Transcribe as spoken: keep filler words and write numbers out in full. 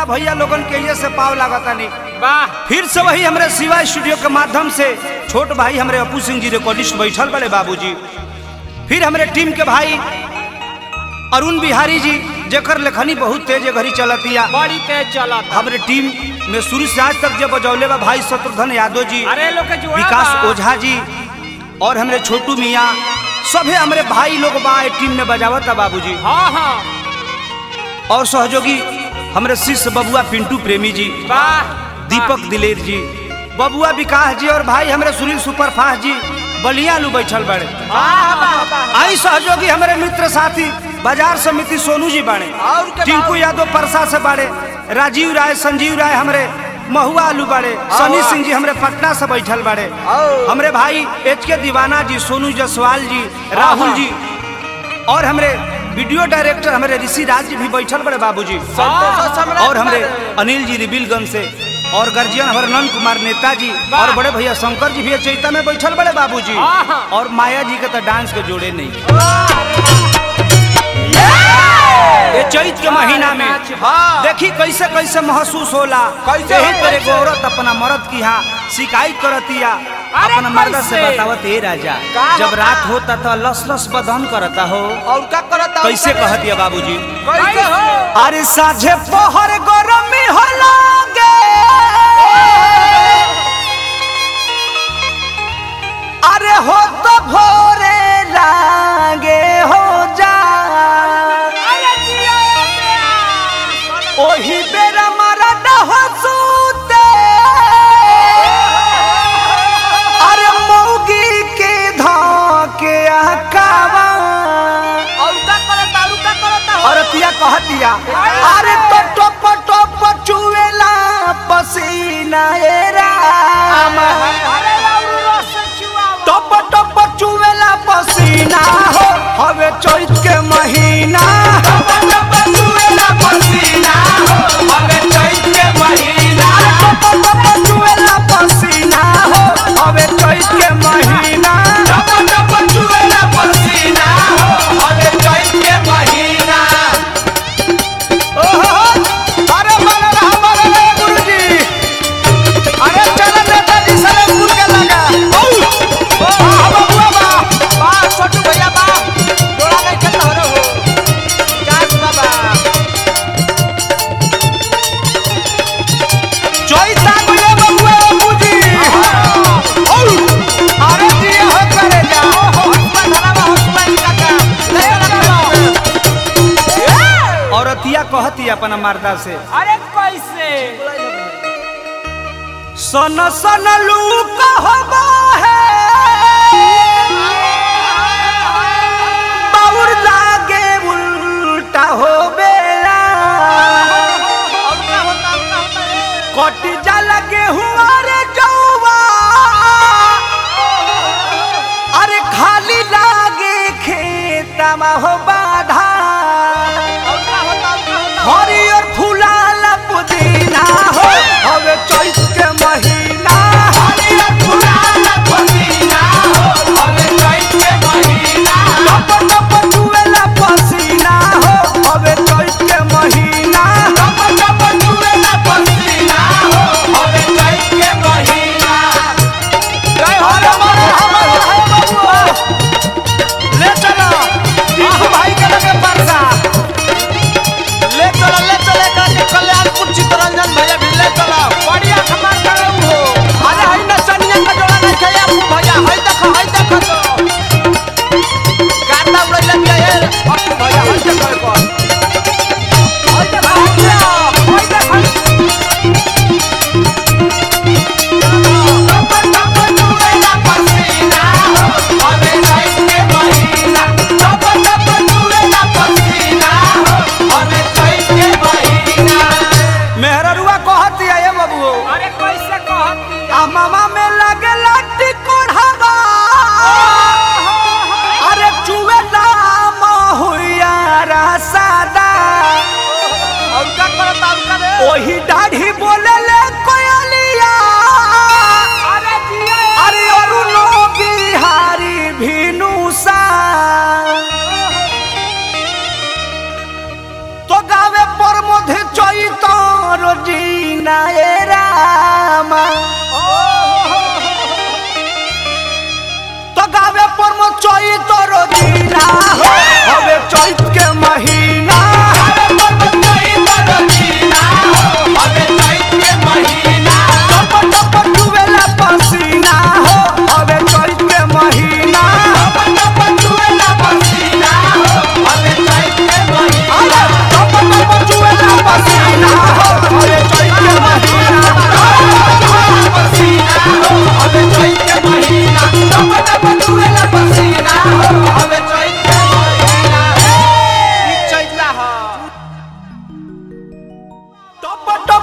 भोजपुरिया भैया लोगन के ये से पाव लागता नहीं। वाह फिर से वही हमारे शिवा स्टूडियो के माध्यम से छोट भाई हमारे अपू सिंह जी रिकॉर्डिस्ट बैठल बड़े बाबूजी। फिर हमारे टीम के भाई अरुण बिहारी जी जेकर लेखनी बहुत तेज घड़ी चलतिया, बड़ी तेज चलत। हमारे टीम में शुरू से आज तक जब बजौले बा भाई शत्रुघ्न यादव जी, अरे लोग के जुड़ा विकास बा। ओझा जी और हमारे छोटू मियाँ सभी हमारे भाई लोग बा टीम में बजावत है बाबूजी। हाँ हाँ और सहयोगी हमारे शिष्य बबुआ पिंटू प्रेमी जी, वाह दीपक दिलेर जी, बबुआ विकास जी और भाई हमारे सुनील सुपरफास्ट जी बलिया लू बैठल बड़े। आई सहयोगी हमारे मित्र साथी बाजार समिति सोनू जी बाड़े, टिंकू यादव परसा से बाड़े, राजीव राय संजीव राय हमारे महुआ आलू बाड़े, सनी सिंह जी हमारे पटना से बैठल बाड़े, हमारे भाई एच के दीवाना जी, सोनू जसवाल जी, राहुल जी और हमारे वीडियो डायरेक्टर हमारे ऋषि राज जी भी बैठल बड़े बाबूजी। और हमारे अनिल जी रिबिलगंज से और गर्जियन हमारे नंद कुमार नेताजी और बड़े भैया शंकर जी भी चैता में बैठल बड़े बाबूजी। और माया जी के तो डांस के जोड़े नहीं। ये चैत के महीना में देखी कैसे कैसे महसूस होला, कैसे ही करे औरत अपना मर्द की यहाँ शिकायत करतिया, अपना मर्द से बतावत हे राजा जब रात होता तो लस लस बदन करता हो। और क्या करता कैसे कहतिया बाबूजी? कैसे हो? अरे साझे पहर गरमी होलागे, अरे हो तो भोरे लागे हो जा, ओही बेरा मरद हो सूते, अरे मौगी के धोके आकावा। और क्या करता और क्या करता और तिया कहतिया अरे तो टप टप चुवेला पसीना ए राम, टप टप चुवेला पसीना हो हवे चैत के महीना, टप टप चुवेला पसीना हो हवे चैत के महीना, टप टप चुवेला पसीना हो हवे चैत के महीना, टप टप चुवेला पसीना हो हवे चैत के महीना। ओहो अरे मन रहा मन रहा गुरुजी, अरे चल नेताजी सलेमपुर के लगा ओ बबुआ बा बा छोटू भैया बा जोड़ा नहीं खेलता हो रे हो जास बाबा चैता गुले बबुआ बबूजी ओ अरे जी हो करे जा हसबैंड धरावा हसबैंड काका ले लगा। औरतिया कहती अपना मर्दा से अरे कैसे सन सन लू कहबा है बाउर लागे उल्टा हो बेला, और क्या होता और क्या होता है? कट जा लगे हुआ रे जौवा, अरे खाली लागे खेतमा हो बाधा, और क्या होता और क्या होता? हरियर फुलाला पुदीना हो हवे चैत के महीना, हरियर फुलाला पुदीना हो हवे चैत के महीना, टप टप चुवेला पसीना हो हवे चैत के महीना, टप टप चुवेला पसीना हो हवे चैत के महीना। जय हो रे मन हमर है बबुआ, ले चलो टीकू भाई के लगे परसा, ले चला ले चले करके कल्याणपुर चित्तरंजन भैया भी ले चला बढ़िया खबर करे हो। अरे हई नचनिया का जोड़ा नहीं खेया तू भैया, हई देखो हई देखो तो गाता उड़ैला बिया ये अब तू भैया हई देखो एक बार हई देखो हई देखो टप टप चुवेला पसीना हो हवे चैत के महीना, टप टप चुवेला पसीना हो हवे चैत के महीना। मेहररुआ कहती है ये बबुओ अरे कैसे कहती आ मामा में लगे लट्टी कोढ़ावा, अरे चुवेला महुया दीना ए रामा तो गावे पर मो चोई तोरो दीना हो